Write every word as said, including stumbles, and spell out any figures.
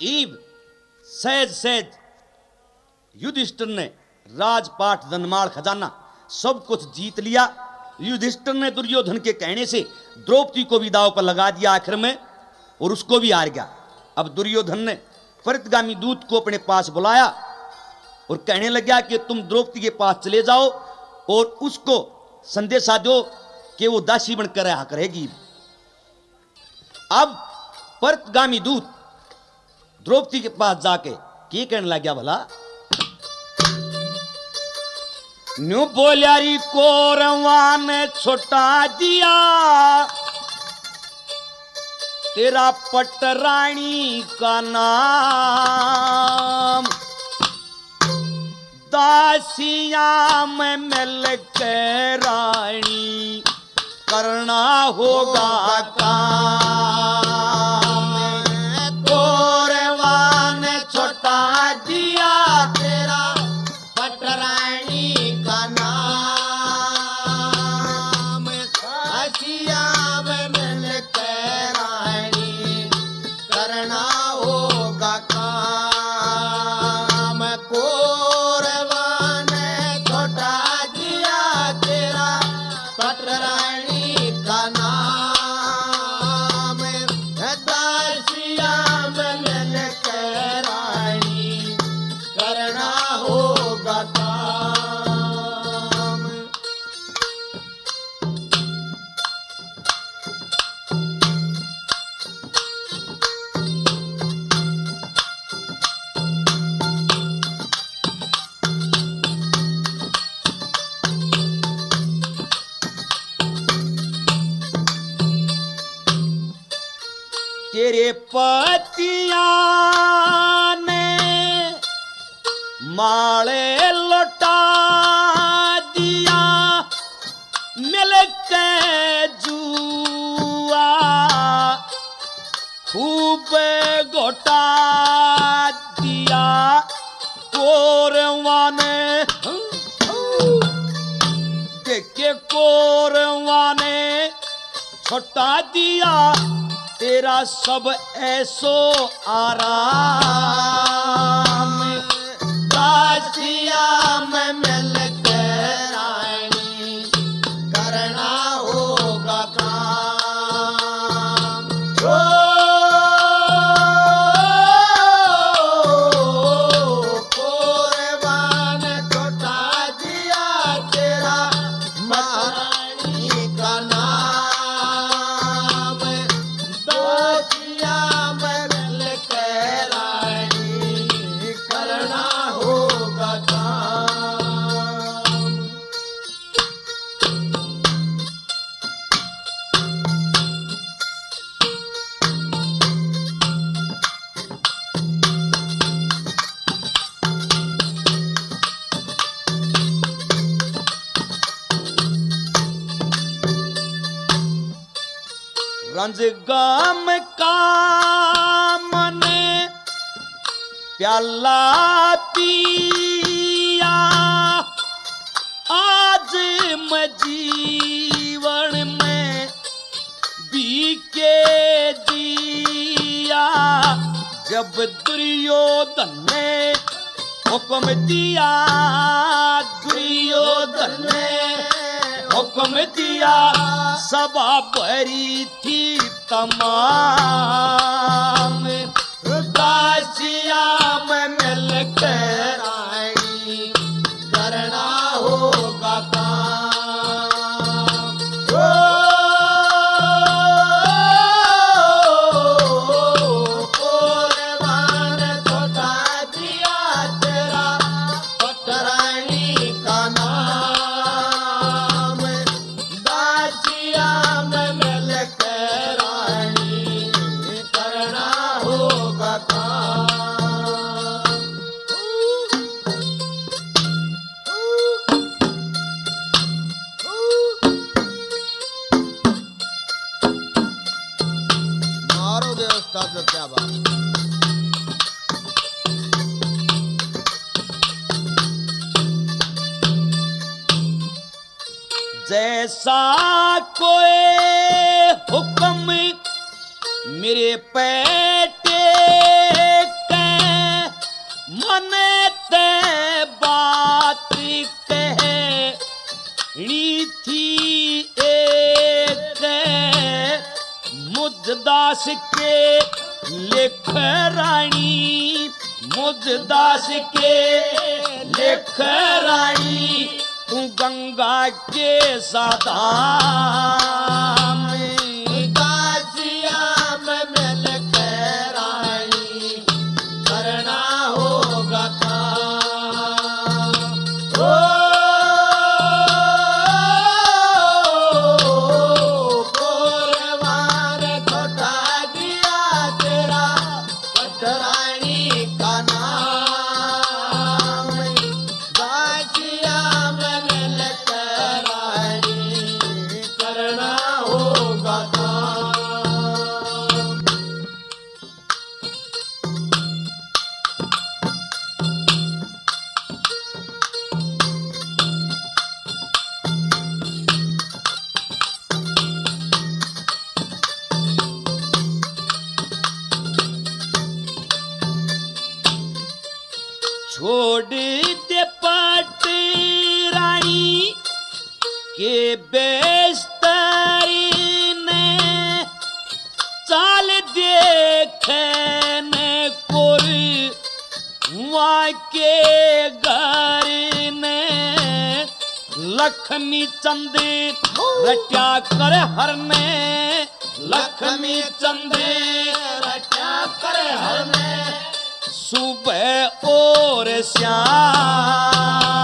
ईब सहज सहज युधिष्ठिर ने राजपाट धनमाल खजाना सब कुछ जीत लिया। युधिष्ठिर ने दुर्योधन के कहने से द्रौपदी को भी दांव पर लगा दिया आखिर में, और उसको भी हार गया। अब दुर्योधन ने प्रतिगामी दूत को अपने पास बुलाया और कहने लगा कि तुम द्रौपदी के पास चले जाओ और उसको संदेशा दो कि वो दासी बनकर रहा करेगी। अब प्रतिगामी दूत द्रौपदी के पास जाके क्या कहने लगा भला, न्यू बोलियारी कोरवा ने छोटा दिया तेरा पटरानी का नाम, दासिया में मिल के रानी करना होगा काम। कोरवा ने छोटा दिया तेरा पटरानी का नाम, दासिया में मिल के करना होगा काम। कोरवा ने छोटा दिया तेरा पटरानी का नाम, दासिया में मिल के रानी करना होगा काम। तेरे पतिया ने माले लौटा दिया मिल के जुआ खूब घोटा दिया। कोरवा ने देखे कोरवा ने छोटा दिया तेरा सब ऐसो आराम, दासिया में मिल के रानी करना होगा काम। ओ कोरवा ने छोटा दिया तेरा महारानी का नाम, दासिया में मिल के रानी करना होगा काम। रंजगाम का मने प्याला पिया आज मैं जीवन में बीके दिया। जब दुर्योधन ने हुक्म दिया, दुर्योधन ने हुक्म दिया सभा भरी थी तमाम, दासिया में मिल के रानी करना होगा काम। ओ कोरवा ने छोटा दिया तेरा पटरानी का नाम, दासिया में मिल के रानी करना होगा काम। मारो देवस्था पे क्या बात। जैसा कोई हुक्म मेरे पेटे दास के लेख रानी, मुझ दास के लेख रानी, तू गंगा के साधा में दासिया में मिल के रानी करना होगा काम। ओ गोरवार घोटा दिया तेरा पटरानी का नाम, दासिया में मिल के रानी करना होगा काम। छोड़ दे पट रानी के बेस्तरी ने, चाल देखने कोई वहाँ के घर ने, लक्ष्मी चंद रट्या कर हर ने, लक्ष्मी चंद रट्या कर हर में सुबह और श्याम।